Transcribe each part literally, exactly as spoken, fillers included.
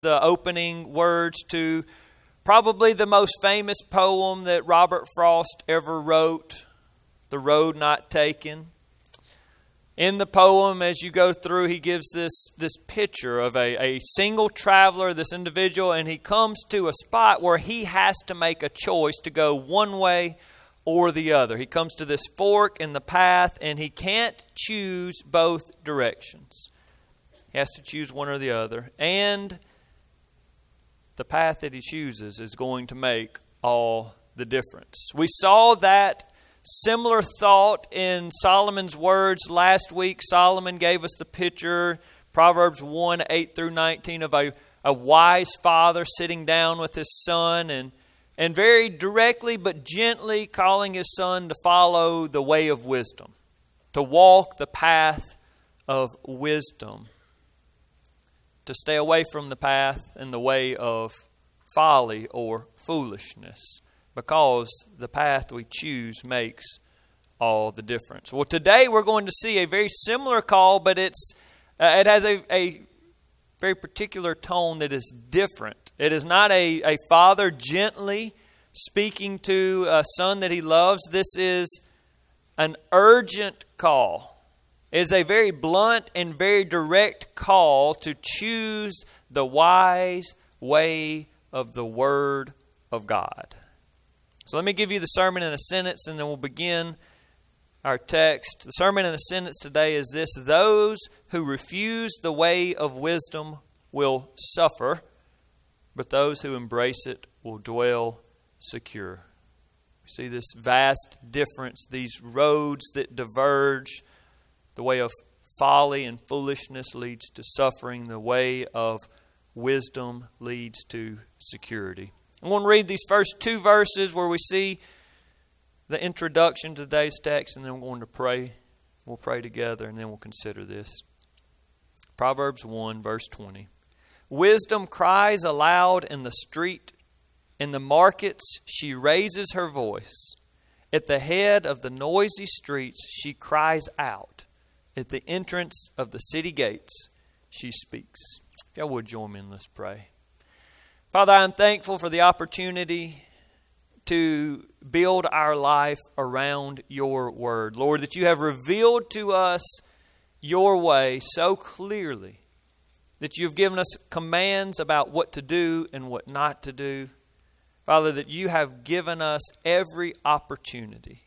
the opening words to probably the most famous poem that Robert Frost ever wrote, The Road Not Taken. In the poem, as you go through, he gives this, this picture of a, a single traveler, this individual, and he comes to a spot where he has to make a choice to go one way or the other. He comes to this fork in the path, and he can't choose both directions. He has to choose one or the other. And the path that he chooses is going to make all the difference. We saw that similar thought in Solomon's words last week. Solomon gave us the picture, Proverbs one, eight through nineteen, of a, a wise father sitting down with his son and, and very directly but gently calling his son to follow the way of wisdom, to walk the path of wisdom, to stay away from the path and the way of folly or foolishness, because the path we choose makes all the difference. Well, today we're going to see a very similar call, but it's uh, it has a, a very particular tone that is different. It is not a, a father gently speaking to a son that he loves. This is an urgent call. It is a very blunt and very direct call to choose the wise way of the Word of God. So let me give you the sermon in a sentence, and then we'll begin our text. The sermon in a sentence today is this: those who refuse the way of wisdom will suffer, but those who embrace it will dwell secure. You see this vast difference, these roads that diverge. The way of folly and foolishness leads to suffering. The way of wisdom leads to security. I'm going to read these first two verses where we see the introduction to today's text, and then we're going to pray. We'll pray together, and then we'll consider this. Proverbs one, verse twenty. Wisdom cries aloud in the street. In the markets she raises her voice. At the head of the noisy streets she cries out. At the entrance of the city gates, she speaks. If y'all would join me in, let's pray. Father, I'm thankful for the opportunity to build our life around your word. Lord, that you have revealed to us your way so clearly, that you've given us commands about what to do and what not to do. Father, that you have given us every opportunity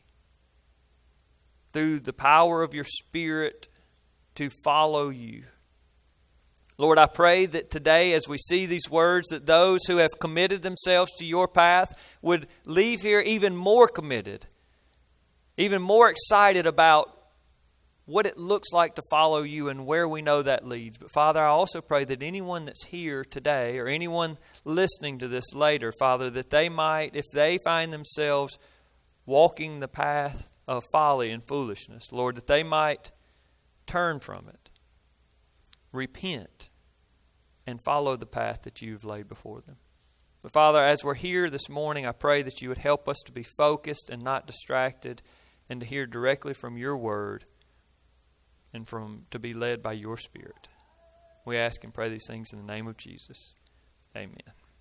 through the power of your Spirit to follow you. Lord, I pray that today as we see these words, that those who have committed themselves to your path would leave here even more committed, even more excited about what it looks like to follow you and where we know that leads. But Father, I also pray that anyone that's here today or anyone listening to this later, Father, that they might, if they find themselves walking the path of folly and foolishness, Lord, that they might turn from it, repent, and follow the path that you've laid before them. But Father, as we're here this morning, I pray that you would help us to be focused and not distracted, and to hear directly from your word, and from to be led by your Spirit. We ask and pray these things in the name of Jesus. Amen.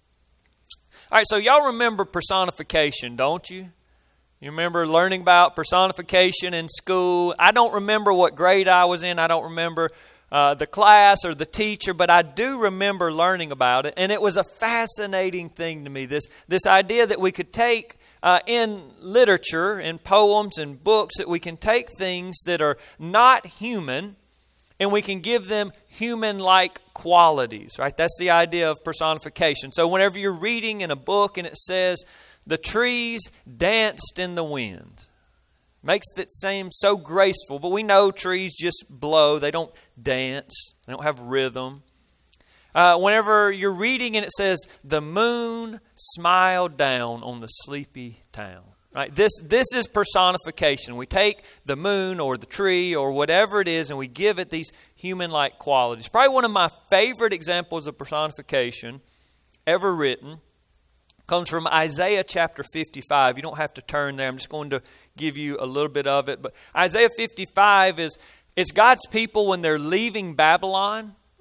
All right, so y'all remember personification, don't you? You remember learning about personification in school. I don't remember what grade I was in. I don't remember uh, the class or the teacher, but I do remember learning about it. And it was a fascinating thing to me, this, this idea that we could take uh, in literature, in poems and books, that we can take things that are not human and we can give them human-like qualities, right? That's the idea of personification. So whenever you're reading in a book and it says, the trees danced in the wind. Makes it seem so graceful, but we know trees just blow. They don't dance. They don't have rhythm. Uh, whenever you're reading and it says, the moon smiled down on the sleepy town. Right? This, this is personification. We take the moon or the tree or whatever it is and we give it these human-like qualities. Probably one of my favorite examples of personification ever written comes from Isaiah chapter fifty-five. You don't have to turn there. I'm just going to give you a little bit of it. But Isaiah fifty-five is it's God's people when they're leaving Babylon.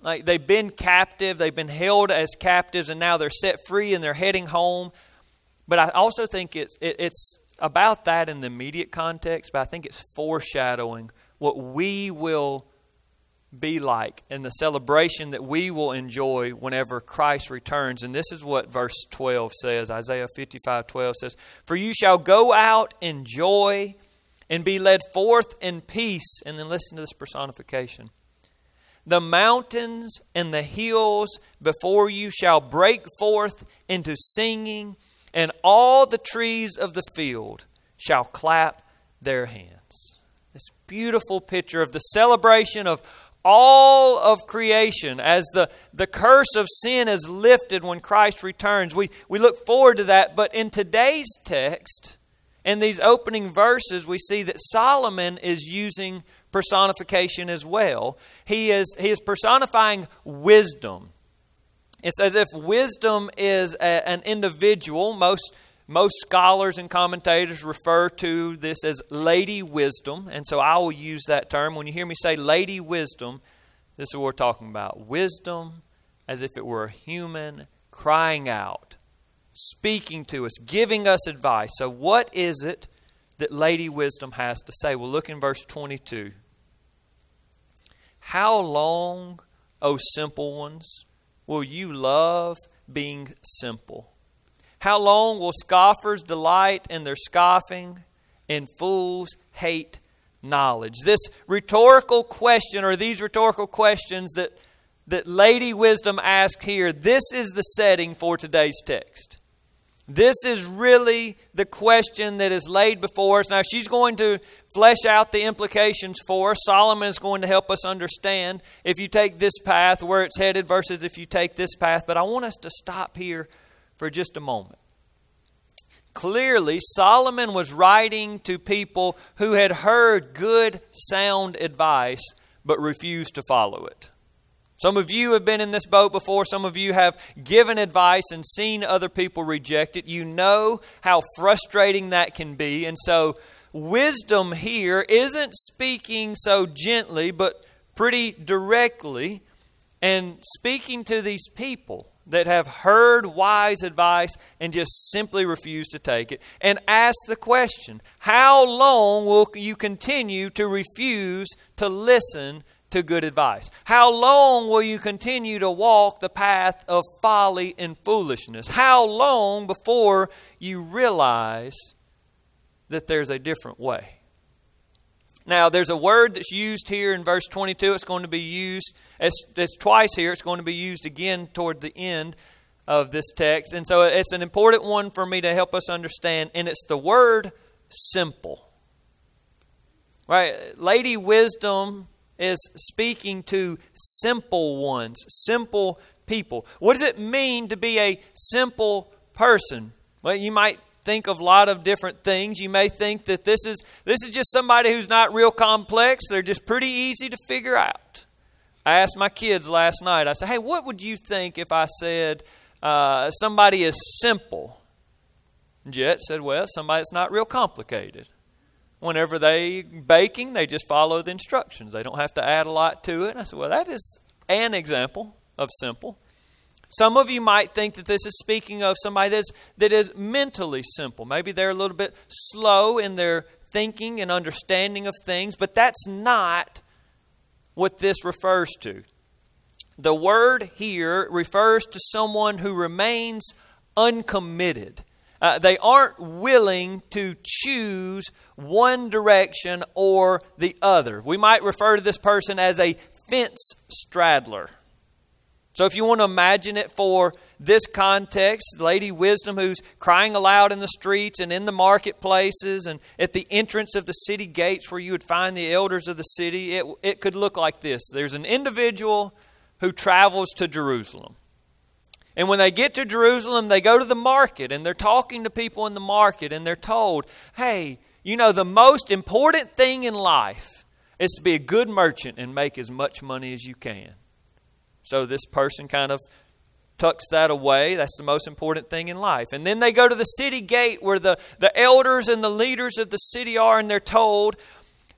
Like they've been captive, they've been held as captives, and now they're set free and they're heading home. But I also think it's it, it's about that in the immediate context, but I think it's foreshadowing what we will be like in the celebration that we will enjoy whenever Christ returns. And this is what verse twelve says. Isaiah fifty-five twelve says, "For you shall go out in joy and be led forth in peace." And then listen to this personification. "The mountains and the hills before you shall break forth into singing, and all the trees of the field shall clap their hands." This beautiful picture of the celebration of all of creation as the, the curse of sin is lifted when Christ returns. We, we look forward to that. But in today's text, in these opening verses, we see that Solomon is using personification as well. He is, he is personifying wisdom. It's as if wisdom is a, an individual. Most, most scholars and commentators refer to this as Lady Wisdom. And so I will use that term. When you hear me say Lady Wisdom, this is what we're talking about. Wisdom as if it were a human crying out, speaking to us, giving us advice. So what is it that Lady Wisdom has to say? Well, look in verse twenty-two. "How long, O simple ones, will you love being simple? How long will scoffers delight in their scoffing, and fools hate knowledge?" This rhetorical question, or these rhetorical questions that, that Lady Wisdom asked here, this is the setting for today's text. This is really the question that is laid before us. Now, she's going to flesh out the implications for us. Solomon is going to help us understand if you take this path, where it's headed, versus if you take this path. But I want us to stop here for just a moment. Clearly, Solomon was writing to people who had heard good, sound advice, but refused to follow it. Some of you have been in this boat before. Some of you have given advice and seen other people reject it. You know how frustrating that can be. And so wisdom here isn't speaking so gently, but pretty directly, and speaking to these people that have heard wise advice and just simply refuse to take it, and ask the question, how long will you continue to refuse to listen to good advice? How long will you continue to walk the path of folly and foolishness? How long before you realize that there's a different way? Now, there's a word that's used here in verse twenty-two. It's going to be used, it's, it's twice here. It's going to be used again toward the end of this text. And so it's an important one for me to help us understand. And it's the word simple. Right? Lady Wisdom is speaking to simple ones, simple people. What does it mean to be a simple person? Well, you might think of a lot of different things. You may think that this is this is just somebody who's not real complex. They're just pretty easy to figure out. I asked my kids last night, I said, hey, what would you think if I said uh, somebody is simple? And Jet said, well, somebody that's not real complicated. Whenever they baking, they just follow the instructions. They don't have to add a lot to it. And I said, well, that is an example of simple. Some of you might think that this is speaking of somebody that's, that is mentally simple. Maybe they're a little bit slow in their thinking and understanding of things, but that's not what this refers to. The word here refers to someone who remains uncommitted. Uh, they aren't willing to choose one direction or the other. We might refer to this person as a fence straddler. So if you want to imagine it for this context, Lady Wisdom who's crying aloud in the streets and in the marketplaces and at the entrance of the city gates where you would find the elders of the city, it, it could look like this. There's an individual who travels to Jerusalem. And when they get to Jerusalem, they go to the market and they're talking to people in the market and they're told, hey, you know, the most important thing in life is to be a good merchant and make as much money as you can. So this person kind of tucks that away. That's the most important thing in life. And then they go to the city gate where the, the elders and the leaders of the city are, and they're told,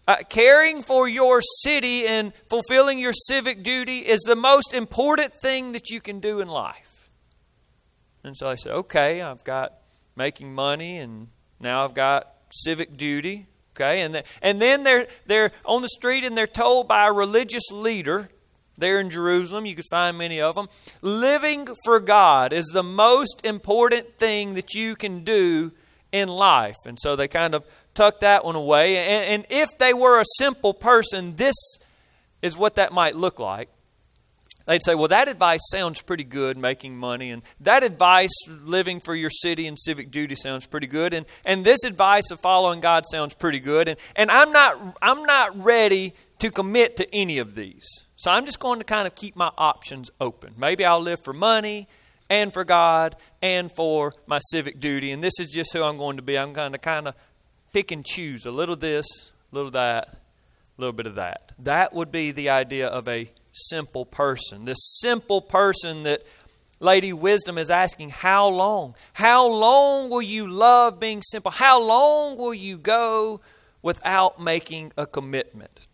Uh, caring for your city and fulfilling your civic duty is the most important thing that you can do in life. And so I said, okay, I've got making money and now I've got civic duty. Okay, and, the, and then they're, they're on the street and they're told by a religious leader there in Jerusalem, you could find many of them, living for God is the most important thing that you can do in life. And so they kind of tuck that one away. And, and if they were a simple person, this is what that might look like. They'd say, well, that advice sounds pretty good, making money. And that advice, living for your city and civic duty, sounds pretty good. And and this advice of following God sounds pretty good. And, and I'm not I'm not ready to commit to any of these. So I'm just going to kind of keep my options open. Maybe I'll live for money and for God and for my civic duty. And this is just who I'm going to be. I'm going to kind of pick and choose a little this, a little that, a little bit of that. That would be the idea of a simple person. This simple person that Lady Wisdom is asking, how long? How long will you love being simple? How long will you go without making a commitment?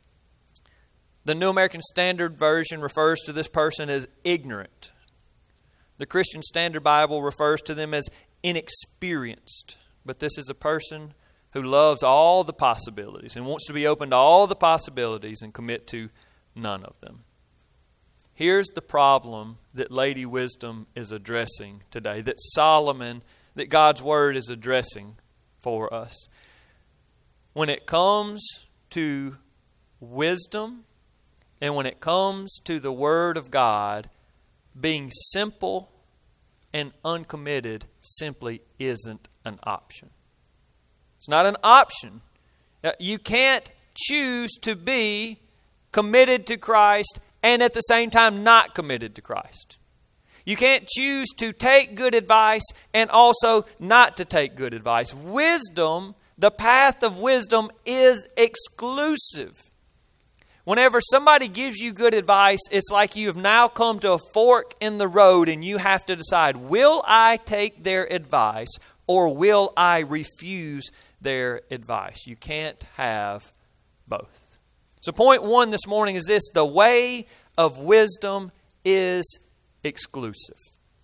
The New American Standard Version refers to this person as ignorant. The Christian Standard Bible refers to them as inexperienced. But this is a person who loves all the possibilities and wants to be open to all the possibilities and commit to none of them. Here's the problem that Lady Wisdom is addressing today, that Solomon, that God's Word is addressing for us. When it comes to wisdom and when it comes to the Word of God, being simple and uncommitted simply isn't an option. It's not an option. You can't choose to be committed to Christ and at the same time not committed to Christ. You can't choose to take good advice and also not to take good advice. Wisdom, the path of wisdom, is exclusive. Whenever somebody gives you good advice, it's like you have now come to a fork in the road and you have to decide, will I take their advice or will I refuse their advice? You can't have both. So point one this morning is this: the way of wisdom is exclusive.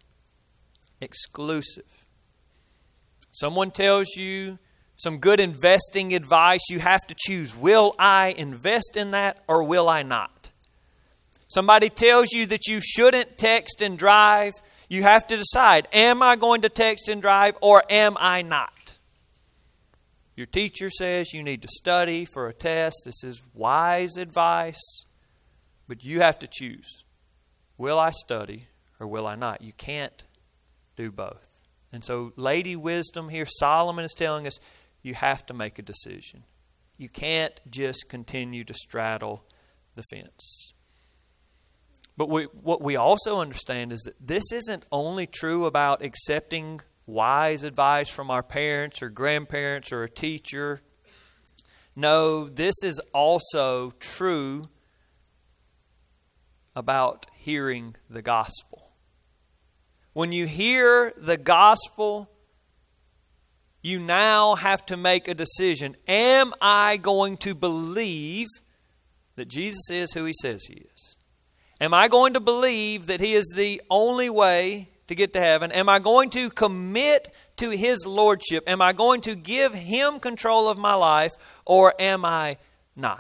Exclusive. Someone tells you some good investing advice, you have to choose, will I invest in that or will I not? Somebody tells you that you shouldn't text and drive, you have to decide, am I going to text and drive or am I not? Your teacher says you need to study for a test. This is wise advice. But you have to choose. Will I study or will I not? You can't do both. And so Lady Wisdom here, Solomon is telling us, you have to make a decision. You can't just continue to straddle the fence. But we, what we also understand is that this isn't only true about accepting wise advice from our parents or grandparents or a teacher. No, this is also true about hearing the gospel. When you hear the gospel, you now have to make a decision. Am I going to believe that Jesus is who He says He is? Am I going to believe that He is the only way to get to heaven? Am I going to commit to His lordship? Am I going to give Him control of my life, or am I not?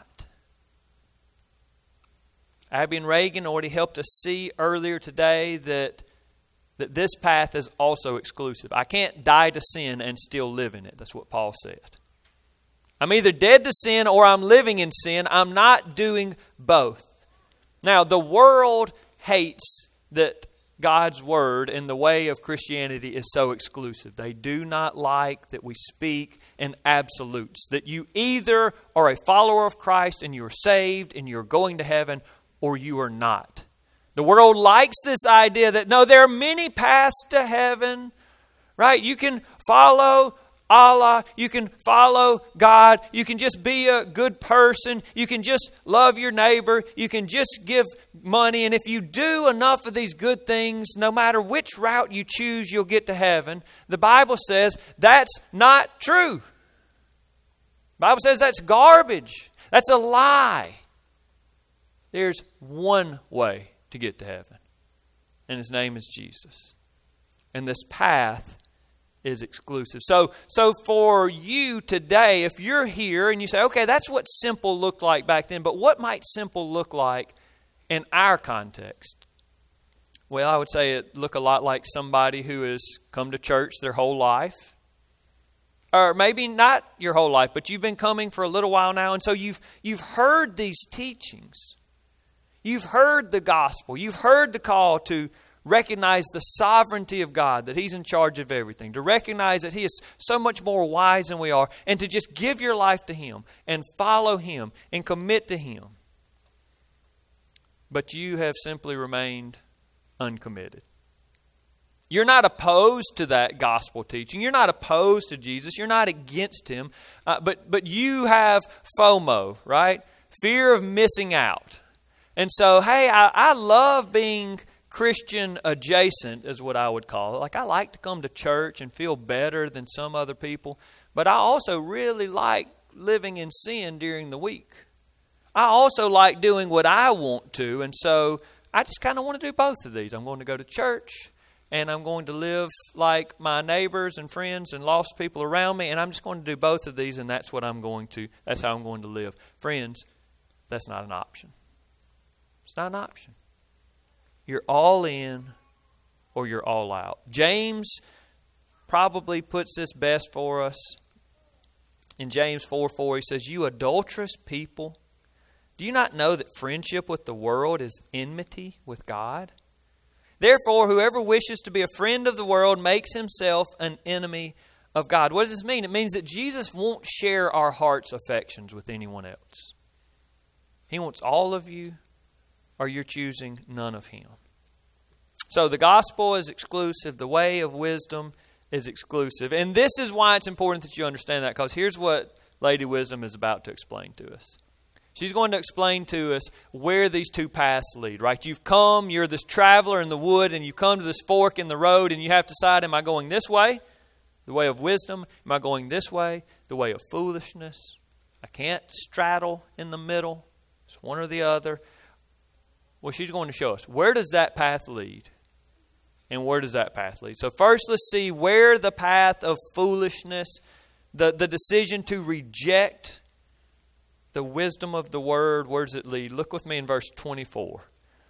Abby and Reagan already helped us see earlier today that, that this path is also exclusive. I can't die to sin and still live in it. That's what Paul said. I'm either dead to sin or I'm living in sin. I'm not doing both. Now, the world hates that God's Word and the way of Christianity is so exclusive. They do not like that we speak in absolutes. That you either are a follower of Christ and you're saved and you're going to heaven, or you are not. The world likes this idea that, no, there are many paths to heaven, right? You can follow Allah, you can follow God, you can just be a good person, you can just love your neighbor, you can just give money, and if you do enough of these good things, no matter which route you choose, you'll get to heaven. The Bible says that's not true. The Bible says that's garbage. That's a lie. There's one way to get to heaven, and His name is Jesus. And this path is exclusive. So, so for you today, if you're here and you say, okay, that's what simple looked like back then, but what might simple look like in our context? Well, I would say it look a lot like somebody who has come to church their whole life. Or maybe not your whole life, but you've been coming for a little while now, and so you've you've heard these teachings. You've heard the gospel. You've heard the call to recognize the sovereignty of God, that He's in charge of everything, to recognize that He is so much more wise than we are, and to just give your life to Him and follow Him and commit to Him. But you have simply remained uncommitted. You're not opposed to that gospel teaching. You're not opposed to Jesus. You're not against Him. Uh, but, but you have FOMO, right? Fear of missing out. And so, hey, I, I love being Christian adjacent is what I would call it. Like, I like to come to church and feel better than some other people. But I also really like living in sin during the week. I also like doing what I want to. And so I just kind of want to do both of these. I'm going to go to church, and I'm going to live like my neighbors and friends and lost people around me, and I'm just going to do both of these, and that's what I'm going to, that's how I'm going to live. Friends, that's not an option. It's not an option. You're all in or you're all out. James probably puts this best for us. In James four four, he says, "You adulterous people, do you not know that friendship with the world is enmity with God? Therefore, whoever wishes to be a friend of the world makes himself an enemy of God." What does this mean? It means that Jesus won't share our heart's affections with anyone else. He wants all of you, or you're choosing none of Him. So the gospel is exclusive. The way of wisdom is exclusive. And this is why it's important that you understand that, because here's what Lady Wisdom is about to explain to us. She's going to explain to us where these two paths lead, right? You've come, you're this traveler in the wood, and you come to this fork in the road, and you have to decide, am I going this way, the way of wisdom? Am I going this way, the way of foolishness? I can't straddle in the middle. It's one or the other. Well, she's going to show us, where does that path lead? And where does that path lead? So first, let's see where the path of foolishness, the, the decision to reject the wisdom of the word, where does it lead? Look with me in verse twenty-four.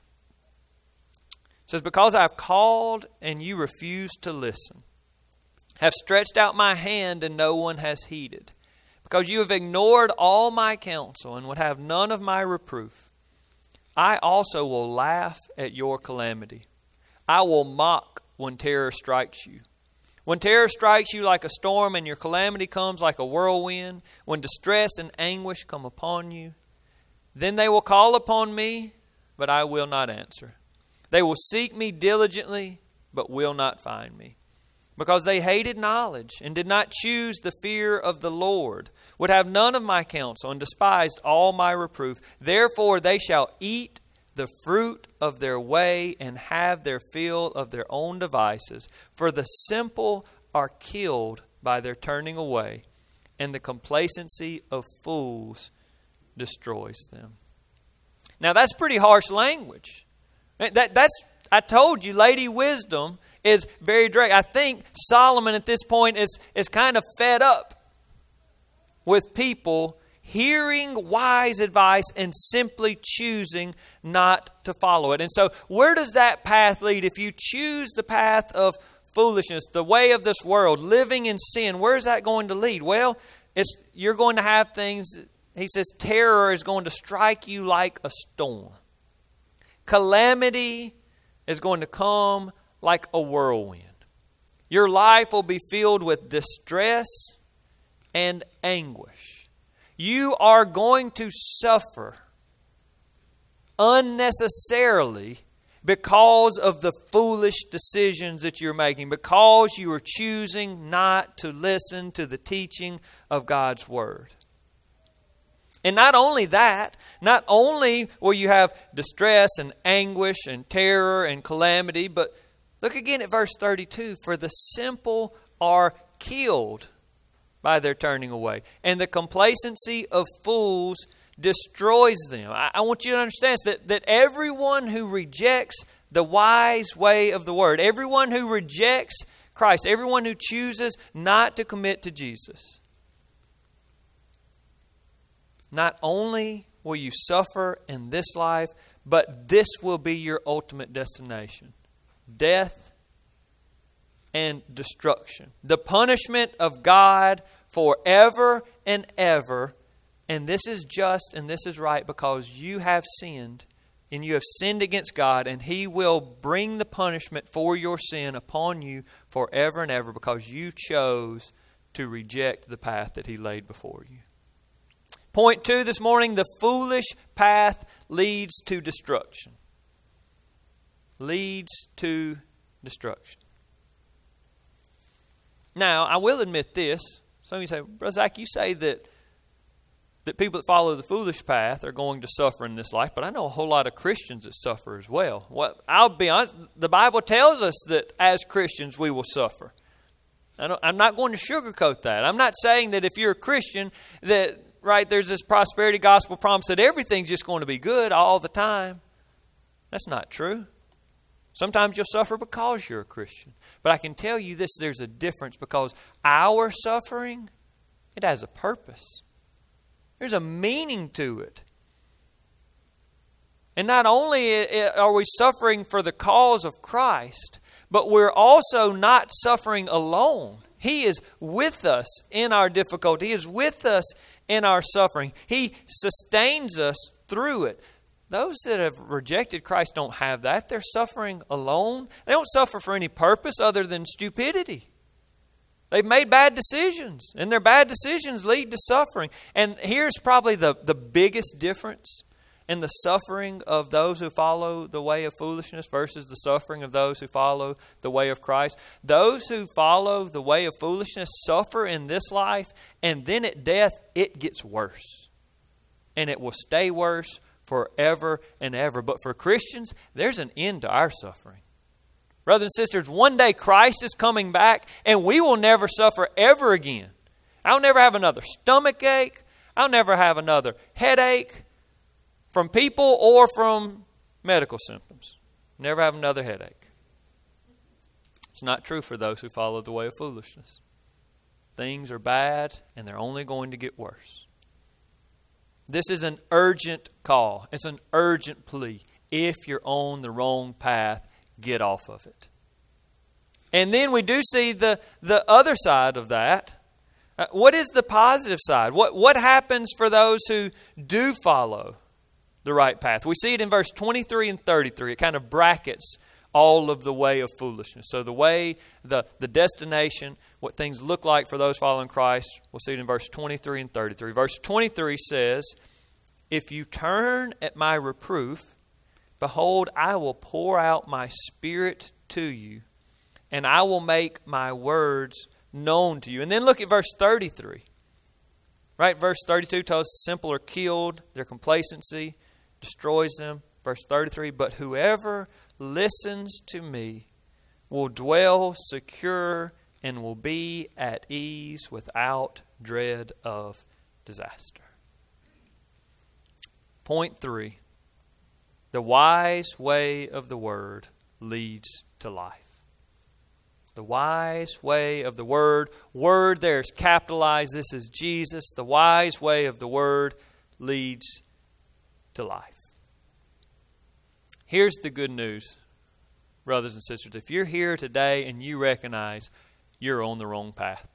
It says, "Because I have called and you refused to listen, have stretched out my hand and no one has heeded. Because you have ignored all my counsel and would have none of my reproof, I also will laugh at your calamity. I will mock when terror strikes you. When terror strikes you like a storm and your calamity comes like a whirlwind, when distress and anguish come upon you, then they will call upon me, but I will not answer. They will seek me diligently, but will not find me. Because they hated knowledge and did not choose the fear of the Lord, would have none of my counsel and despised all my reproof. Therefore they shall eat the fruit of their way and have their fill of their own devices. For the simple are killed by their turning away, and the complacency of fools destroys them." Now that's pretty harsh language. That, that's I told you, Lady Wisdom is very direct. I think Solomon at this point is, is kind of fed up with people hearing wise advice and simply choosing not to follow it. And so where does that path lead? If you choose the path of foolishness, the way of this world, living in sin, where is that going to lead? Well, it's you're going to have things, he says, terror is going to strike you like a storm. Calamity is going to come like a whirlwind. Your life will be filled with distress and anguish. You are going to suffer unnecessarily because of the foolish decisions that you're making, because you are choosing not to listen to the teaching of God's Word. And not only that, not only will you have distress and anguish and terror and calamity, but look again at verse thirty-two. "For the simple are killed by their turning away. And the complacency of fools destroys them. I, I want you to understand that, that everyone who rejects the wise way of the word, everyone who rejects Christ, everyone who chooses not to commit to Jesus, not only will you suffer in this life, but this will be your ultimate destination. Death and destruction. The punishment of God forever and ever. And this is just and this is right because you have sinned and you have sinned against God, and He will bring the punishment for your sin upon you forever and ever because you chose to reject the path that He laid before you. Point two this morning, the foolish path leads to destruction. Leads to destruction. Now, I will admit this. Some of you say, Brother Zach, you say that that people that follow the foolish path are going to suffer in this life, but I know a whole lot of Christians that suffer as well. Well, I'll be honest, the Bible tells us that as Christians we will suffer. I don't, I'm not going to sugarcoat that. I'm not saying that if you're a Christian that, right, there's this prosperity gospel promise that everything's just going to be good all the time. That's not true. Sometimes you'll suffer because you're a Christian. But I can tell you this, there's a difference because our suffering, it has a purpose. There's a meaning to it. And not only are we suffering for the cause of Christ, but we're also not suffering alone. He is with us in our difficulty. He is with us in our suffering. He sustains us through it. Those that have rejected Christ don't have that. They're suffering alone. They don't suffer for any purpose other than stupidity. They've made bad decisions, and their bad decisions lead to suffering. And here's probably the, the biggest difference in the suffering of those who follow the way of foolishness versus the suffering of those who follow the way of Christ. Those who follow the way of foolishness suffer in this life, and then at death, it gets worse. And it will stay worse forever and ever. But for Christians, there's an end to our suffering. Brothers and sisters, one day Christ is coming back and we will never suffer ever again. I'll never have another stomach ache. I'll never have another headache from people or from medical symptoms. Never have another headache. It's not true for those who follow the way of foolishness. Things are bad and they're only going to get worse. This is an urgent call. It's an urgent plea. If you're on the wrong path, get off of it. And then we do see the, the other side of that. Uh, what is the positive side? What, what happens for those who do follow the right path? We see it in verse twenty-three and thirty-three. It kind of brackets all of the way of foolishness. So the way, the, the destination, what things look like for those following Christ, we'll see it in verse twenty-three and thirty-three. Verse twenty-three says, "If you turn at my reproof, behold, I will pour out my Spirit to you, and I will make my words known to you." And then look at verse thirty-three. Right? Verse thirty-two tells us the simple are killed. Their complacency destroys them. Verse thirty-three, "But whoever listens to me will dwell secure and will be at ease without dread of disaster." Point three. The wise way of the word leads to life. The wise way of the word. Word there is capitalized. This is Jesus. The wise way of the word leads to life. Here's the good news, brothers and sisters. If you're here today and you recognize you're on the wrong path.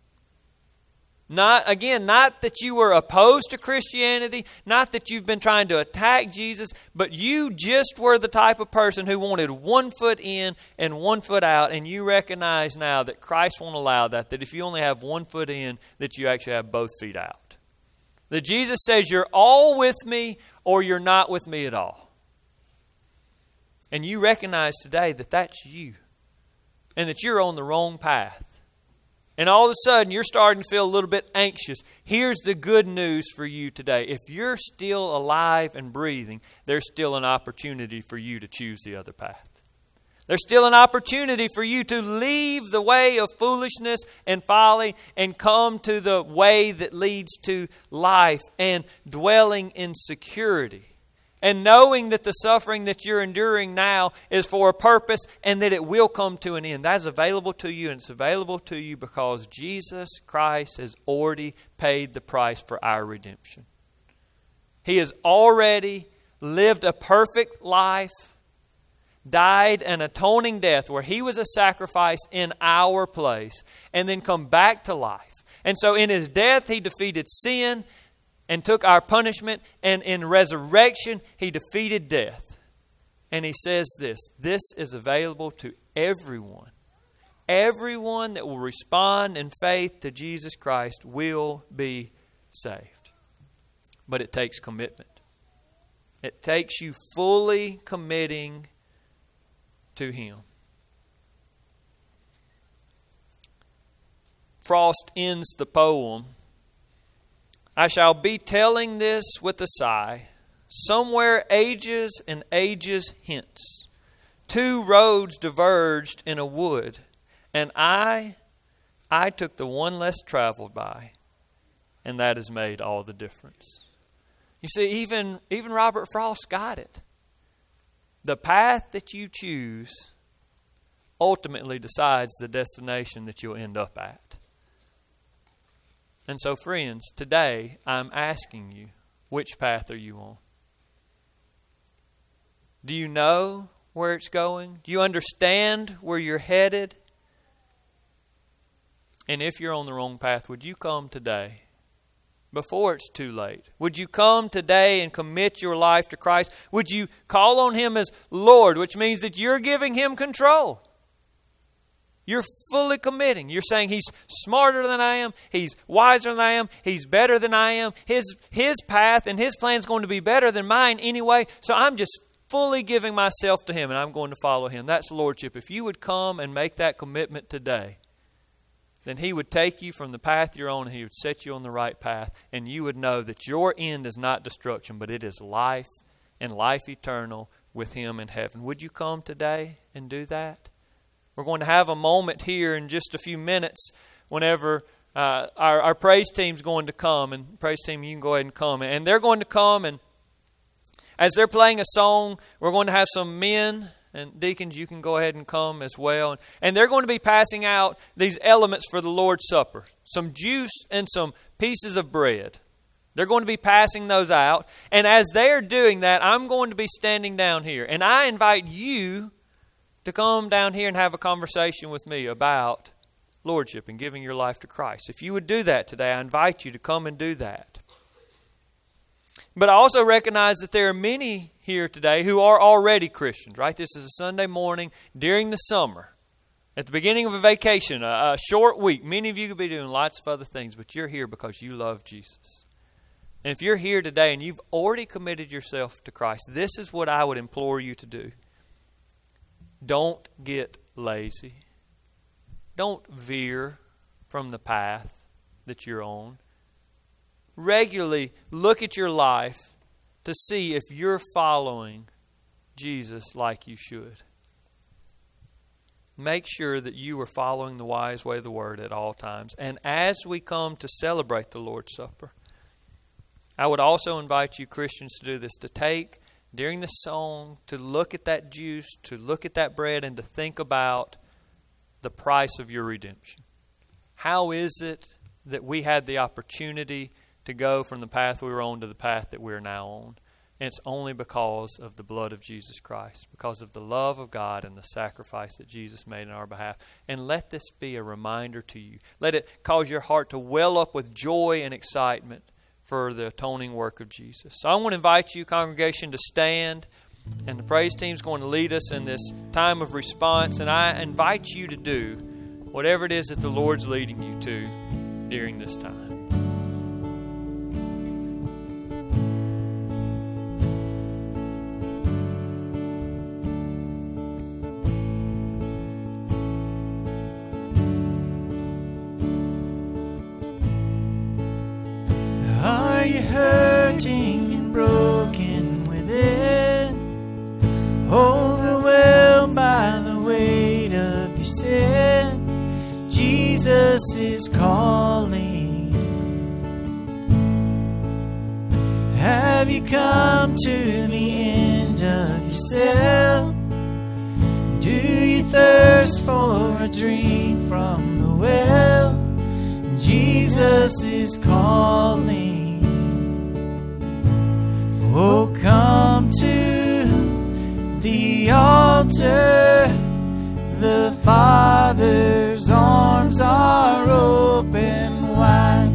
Not, again, not that you were opposed to Christianity, not that you've been trying to attack Jesus, but you just were the type of person who wanted one foot in and one foot out, and you recognize now that Christ won't allow that, that if you only have one foot in, that you actually have both feet out. That Jesus says you're all with me or you're not with me at all. And you recognize today that that's you and that you're on the wrong path. And all of a sudden, you're starting to feel a little bit anxious. Here's the good news for you today. If you're still alive and breathing, there's still an opportunity for you to choose the other path. There's still an opportunity for you to leave the way of foolishness and folly and come to the way that leads to life and dwelling in security. And knowing that the suffering that you're enduring now is for a purpose and that it will come to an end. That is available to you, and it's available to you because Jesus Christ has already paid the price for our redemption. He has already lived a perfect life, died an atoning death where He was a sacrifice in our place, and then come back to life. And so in His death, He defeated sin and took our punishment, and in resurrection, He defeated death. And He says this, this is available to everyone. Everyone that will respond in faith to Jesus Christ will be saved. But it takes commitment. It takes you fully committing to Him. Frost ends the poem, I shall be telling this with a sigh, somewhere ages and ages hence, two roads diverged in a wood, and I, I took the one less traveled by, and that has made all the difference. You see, even, even Robert Frost got it. The path that you choose ultimately decides the destination that you'll end up at. And so, friends, today I'm asking you, which path are you on? Do you know where it's going? Do you understand where you're headed? And if you're on the wrong path, would you come today before it's too late? Would you come today and commit your life to Christ? Would you call on Him as Lord, which means that you're giving Him control? You're fully committing. You're saying He's smarter than I am. He's wiser than I am. He's better than I am. His, his path and His plan is going to be better than mine anyway. So I'm just fully giving myself to Him and I'm going to follow Him. That's Lordship. If you would come and make that commitment today, then He would take you from the path you're on and He would set you on the right path. And you would know that your end is not destruction, but it is life and life eternal with Him in heaven. Would you come today and do that? We're going to have a moment here in just a few minutes whenever uh, our, our praise team's going to come. And praise team, you can go ahead and come. And they're going to come, and as they're playing a song, we're going to have some men, and deacons, you can go ahead and come as well. And they're going to be passing out these elements for the Lord's Supper. Some juice and some pieces of bread. They're going to be passing those out. And as they're doing that, I'm going to be standing down here. And I invite you to come down here and have a conversation with me about Lordship and giving your life to Christ. If you would do that today, I invite you to come and do that. But I also recognize that there are many here today who are already Christians, right? This is a Sunday morning during the summer, at the beginning of a vacation, a, a short week. Many of you could be doing lots of other things, but you're here because you love Jesus. And if you're here today and you've already committed yourself to Christ, this is what I would implore you to do. Don't get lazy. Don't veer from the path that you're on. Regularly look at your life to see if you're following Jesus like you should. Make sure that you are following the wise way of the Word at all times. And as we come to celebrate the Lord's Supper, I would also invite you Christians to do this, to take during the song, to look at that juice, to look at that bread, and to think about the price of your redemption. How is it that we had the opportunity to go from the path we were on to the path that we're now on? And it's only because of the blood of Jesus Christ, because of the love of God and the sacrifice that Jesus made in our behalf. And let this be a reminder to you. Let it cause your heart to well up with joy and excitement for the atoning work of Jesus. So I want to invite you, congregation, to stand, and the praise team is going to lead us in this time of response. And I invite you to do whatever it is that the Lord's leading you to during this time. Hurting and broken within, overwhelmed by the said, Jesus is calling. Have you come to the end of yourself? Do you thirst for a drink from the well? Jesus is calling. Oh, come to the altar. The Father's arms are open wide.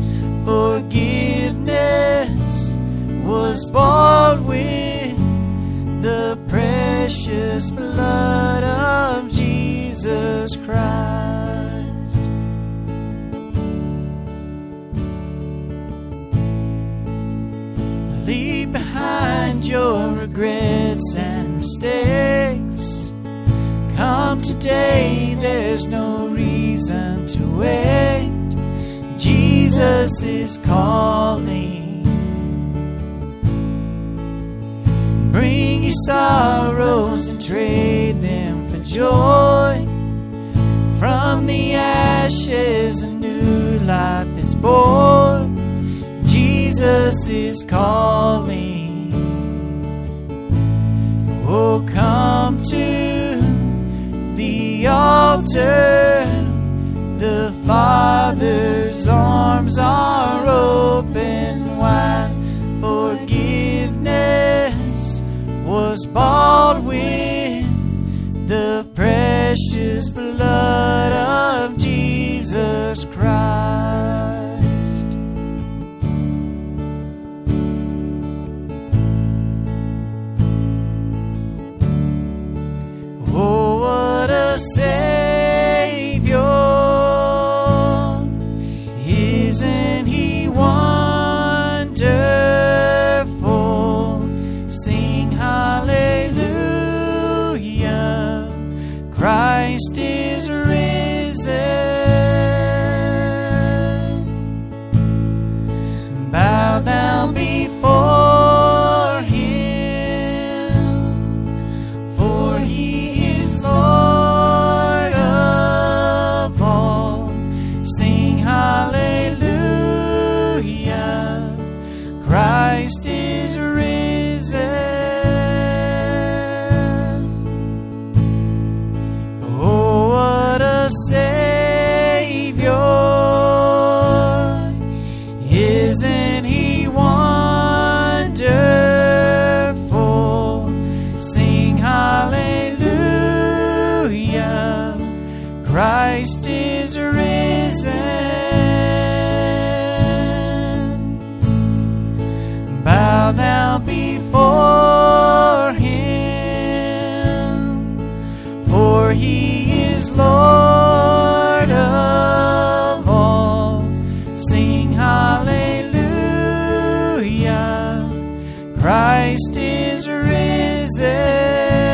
Forgiveness was bought with the precious blood of Jesus Christ. Leave behind your regrets and mistakes. Come today, there's no reason to wait. Jesus is calling. Bring your sorrows and trade them for joy. From the ashes a new life is born. Jesus is calling. Oh, come to the altar. The Father's arms are open wide. Forgiveness was bought with the precious blood of Jesus Christ. Oh, what a Savior! Isn't He wonderful? Sing hallelujah! Christ is risen. Bow down before Him, for He is Lord of all. Sing hallelujah! Christ is risen. Oh, what a Savior! Isn't He wonderful? Sing hallelujah! Christ is risen. Bow down before Him, for He is Lord of all. Sing hallelujah! Christ is risen.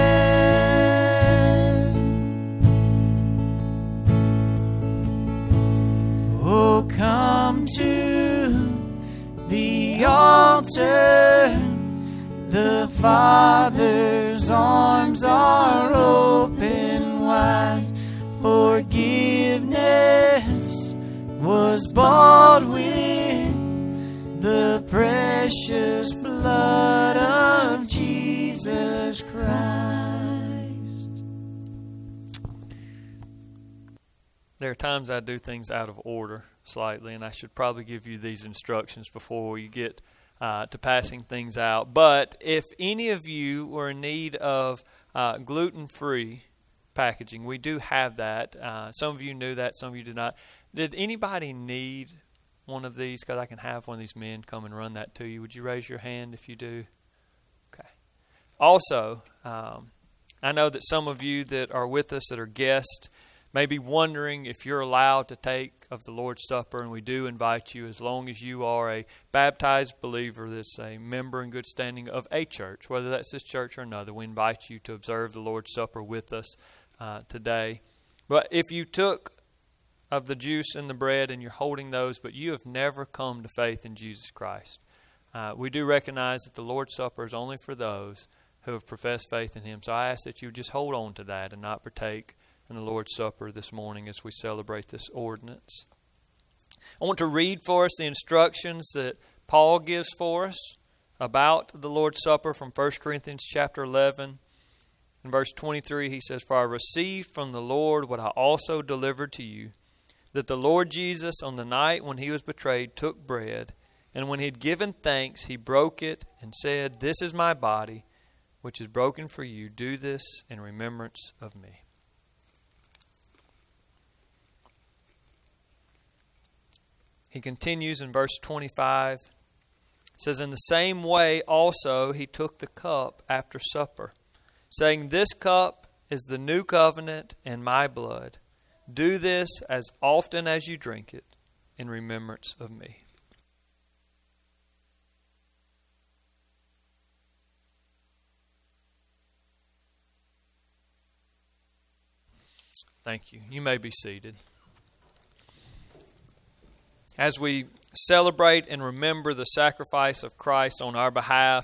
Oh, come to the altar. The Father's arms are open wide. Forgiveness was bought with the precious blood of Jesus Christ. There are times I do things out of order slightly, and I should probably give you these instructions before you get uh, to passing things out. But if any of you were in need of uh, gluten-free packaging, we do have that. Uh, some of you knew that, some of you did not. Did anybody need one of these? Because I can have one of these men come and run that to you. Would you raise your hand if you do? Okay. Also, um, I know that some of you that are with us that are guests may be wondering if you're allowed to take of the Lord's Supper, and we do invite you, as long as you are a baptized believer that's a member in good standing of a church, whether that's this church or another, we invite you to observe the Lord's Supper with us uh, today. But if you took of the juice and the bread and you're holding those, but you have never come to faith in Jesus Christ, uh, we do recognize that the Lord's Supper is only for those who have professed faith in Him. So I ask that you just hold on to that and not partake and the Lord's Supper this morning as we celebrate this ordinance. I want to read for us the instructions that Paul gives for us about the Lord's Supper from First Corinthians chapter eleven. In verse twenty-three, he says, "For I received from the Lord what I also delivered to you, that the Lord Jesus, on the night when he was betrayed, took bread, and when he had given thanks, he broke it and said, 'This is my body, which is broken for you. Do this in remembrance of me.'" He continues in verse twenty-five. It says, "In the same way also he took the cup after supper, saying, 'This cup is the new covenant in my blood. Do this as often as you drink it in remembrance of me.'" Thank you. You may be seated. As we celebrate and remember the sacrifice of Christ on our behalf,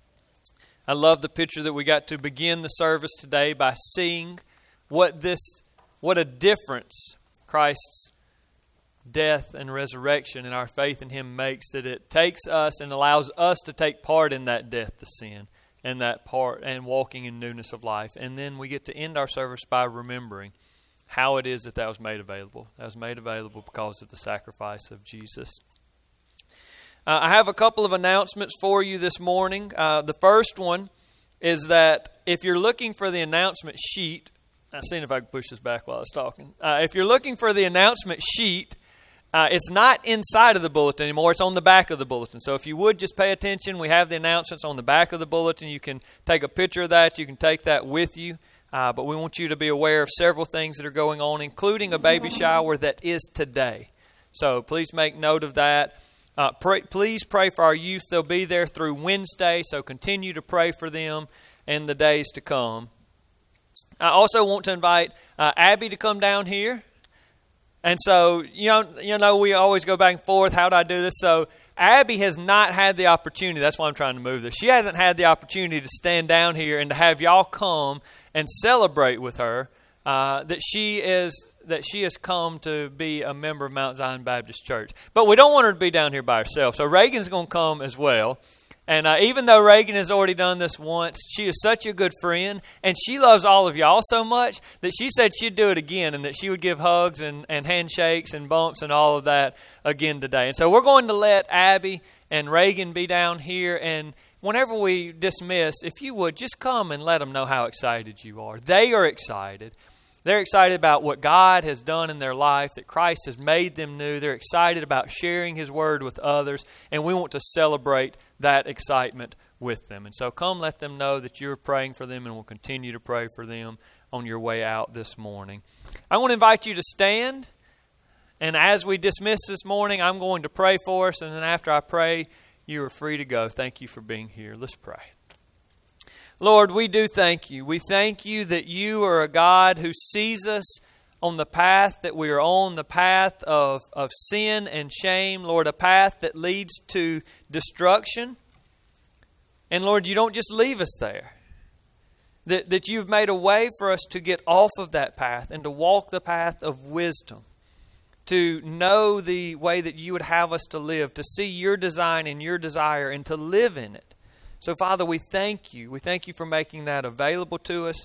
I love the picture that we got to begin the service today by seeing what this, what a difference Christ's death and resurrection and our faith in Him makes, that it takes us and allows us to take part in that death to sin and that part and walking in newness of life. And then we get to end our service by remembering how it is that that was made available. That was made available because of the sacrifice of Jesus. Uh, I have a couple of announcements for you this morning. Uh, the first one is that if you're looking for the announcement sheet, I've seen if I can push this back while I was talking. Uh, if you're looking for the announcement sheet, uh, it's not inside of the bulletin anymore. It's on the back of the bulletin. So if you would just pay attention, we have the announcements on the back of the bulletin. You can take a picture of that. You can take that with you. Uh, but we want you to be aware of several things that are going on, including a baby shower that is today. So please make note of that. Uh, pray, please pray for our youth. They'll be there through Wednesday, so continue to pray for them in the days to come. I also want to invite uh, Abby to come down here. And so, you know, you know, we always go back and forth. How do I do this? So Abby has not had the opportunity. That's why I'm trying to move this. She hasn't had the opportunity to stand down here and to have y'all come and celebrate with her uh, that she is that she has come to be a member of Mount Zion Baptist Church. But we don't want her to be down here by herself. So Reagan's going to come as well. And uh, even though Reagan has already done this once, she is such a good friend, and she loves all of y'all so much that she said she'd do it again, and that she would give hugs and, and handshakes and bumps and all of that again today. And so we're going to let Abby and Reagan be down here, and whenever we dismiss, if you would, just come and let them know how excited you are. They are excited. They're excited about what God has done in their life, that Christ has made them new. They're excited about sharing His Word with others, and we want to celebrate that excitement with them. And so come let them know that you're praying for them, and we'll continue to pray for them on your way out this morning. I want to invite you to stand, and as we dismiss this morning, I'm going to pray for us, and then after I pray, you are free to go. Thank you for being here. Let's pray. Lord, we do thank you. We thank you that you are a God who sees us on the path that we are on, the path of, of sin and shame. Lord, a path that leads to destruction. And Lord, you don't just leave us there. That, that you've made a way for us to get off of that path and to walk the path of wisdom. To know the way that you would have us to live, to see your design and your desire and to live in it. So, Father, we thank you. We thank you for making that available to us.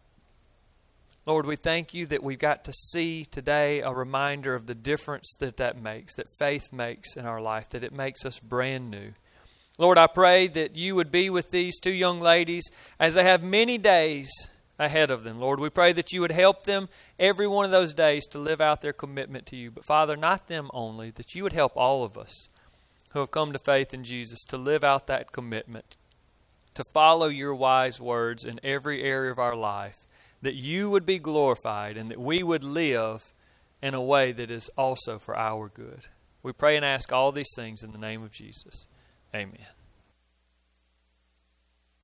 Lord, we thank you that we've got to see today a reminder of the difference that that makes, that faith makes in our life, that it makes us brand new. Lord, I pray that you would be with these two young ladies as they have many days ahead of them. Lord, we pray that you would help them every one of those days to live out their commitment to you. But, Father, not them only, that you would help all of us who have come to faith in Jesus to live out that commitment, to follow your wise words in every area of our life, that you would be glorified and that we would live in a way that is also for our good. We pray and ask all these things in the name of Jesus. Amen.